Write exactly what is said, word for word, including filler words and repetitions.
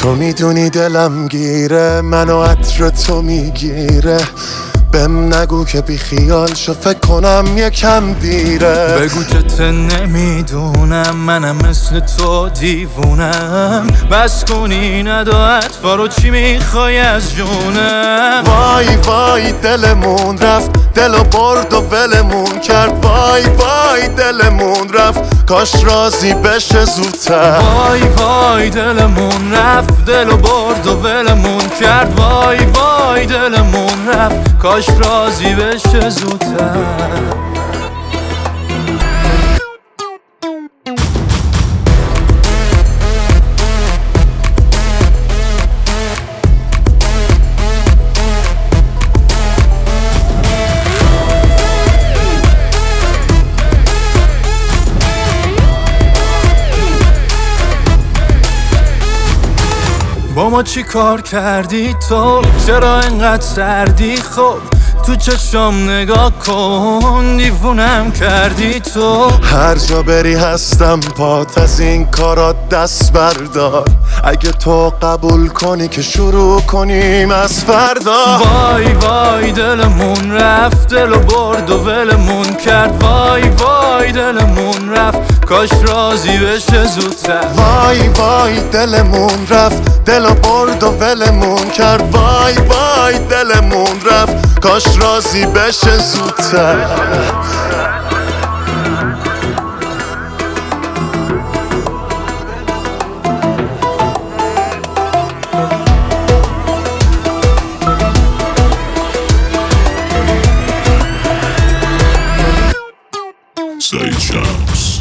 تو میدونی دلم گیره، منو عطر تو میگیره. بهم نگو که بی خیال شو، فکر کنم یکم دیره. بگو که ته نمیدونم منم مثل تو دیوونم. بس کنی ندا اطفا رو، چی میخوای از جونم؟ وای وای دلمون رفت، دلو برد و ولمون کرد. وای وای دلمون رفت، کاش راضی بشه زودتر. وای وای دلمون رفت، دلو برد و ولمون کرد. وای وای دلمون رفت، کاش راضی بشه زودتر. با ما چی کار کردی تو؟ چرا اینقدر سردی؟ خب تو چشم نگاه کن، دیوونم کردی تو. هر جا بری هستم پات، از این کارات دست بردار. اگه تو قبول کنی که شروع کنیم از فردا. وای وای دلمون رفت، دلو برد و ولمون کرد. وای وای دلمون رفت، کاش راضی بشه زودتر. وای وای دلمون رفت، دلو برد و ولمون کرد. وای وای دلمون رفت، کاش راضی بشه زودتر. Say Chops.